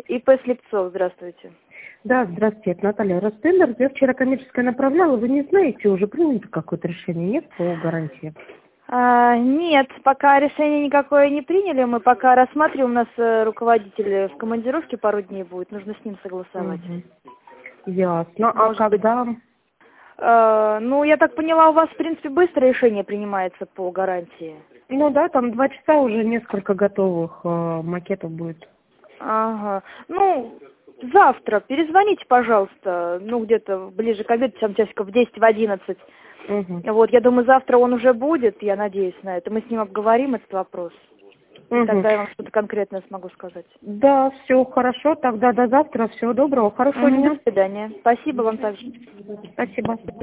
ИП Слепцов, здравствуйте. Да, здравствуйте, это Наталья Ростендер. Я вчера коммерческое направляла. Вы не знаете, уже принято какое-то решение? Нет по гарантии? Нет, пока решение никакое не приняли. Мы пока рассматриваем. У нас руководитель в командировке пару дней будет. Нужно с ним согласовать. Ясно. Может А когда? Ну, я так поняла, у вас, в принципе, быстро решение принимается по гарантии. Ну да, там 2 часа уже несколько готовых макетов будет. Ага. Ну, завтра перезвоните, пожалуйста. Ну, где-то ближе к обеду, там часиков в 10, в 11. Вот, я думаю, завтра он уже будет, я надеюсь на это. Мы с ним обговорим этот вопрос. И тогда я вам что-то конкретное смогу сказать. Да, все хорошо. Тогда до завтра. Всего доброго. Хорошего дня. До свидания. Спасибо вам также. Спасибо.